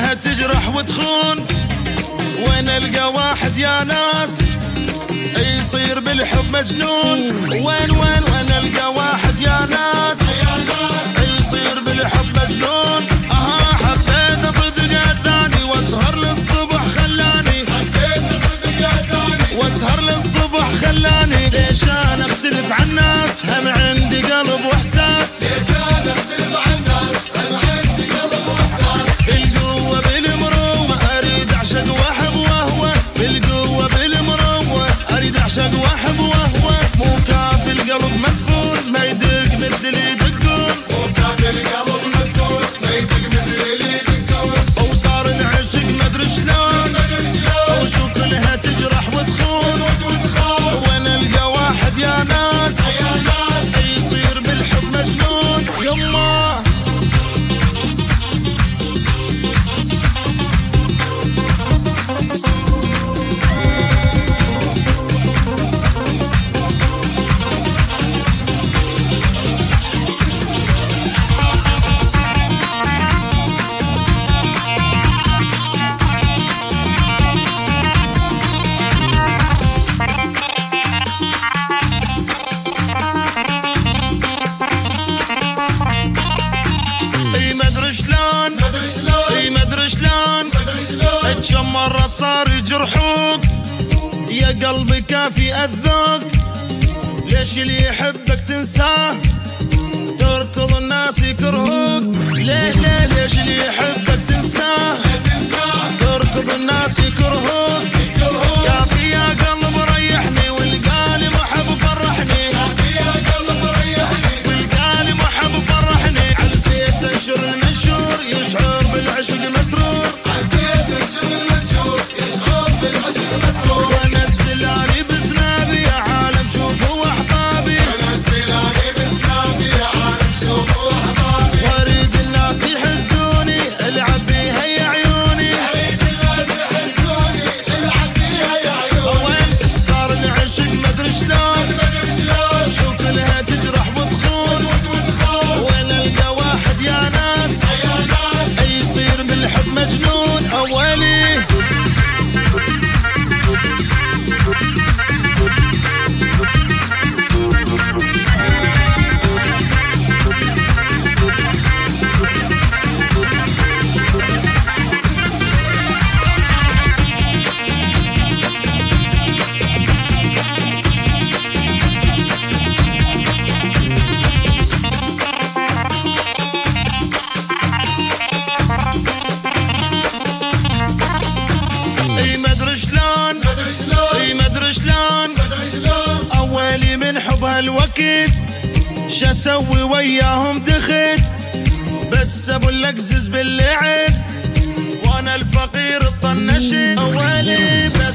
كلها تجرح وتخون. وين القى واحد يا ناس يصير بالحب مجنون. وين القى واحد يا ناس يصير بالحب مجنون. حبيت صدق الثاني واسهر للصبح خلاني. واسهر للصبح خلاني. ليش انا اختلف عن الناس هم عندي قلب واحساس. ليش انا اختلف عن الناس هم عندي قلب واحساس. بالقوة بالمروة اريد اعشق واحب وهو. بالقوة بالمروة اريد اعشق واحب وهو. مو كافي القلب مدفون ما يدق مثل اللي يدقون. مو كافي القلب مدفون ما يدق مثل اللي يدقون. وصار العشق مدري شلون وشو كلها تجرح وتخون. وين القى واحد يا ناس يصير بالحب مجنون. يما كم مرة صار يجرحوك يا قلبي كافي أذوق. ليش اللي يحبك تنساه تركض الناس يكرهوك. ليش اللي يحبك تنساه تركض الناس يكرهوك. كافي يا قلب ريحني والقالي محب فرحني. والقالي محب فرحني. عالفيس انشر المنشور يشعر بالعشق مسرور. ونزل علي بسنابي يا عالم شوفوا احبابي. واريد الناس يحسدوني العب بيها يا عيوني. وين صار العشق مدري شلون شو كلها تجرح وتخون. وين القى واحد يا ناس يصير بالحب مجنون. اولي مدري شلون اولي من حب هالوقت شاسوي وياهم دخت. بس ابو الاقزز باللعب وانا الفقير الطنشت. اولي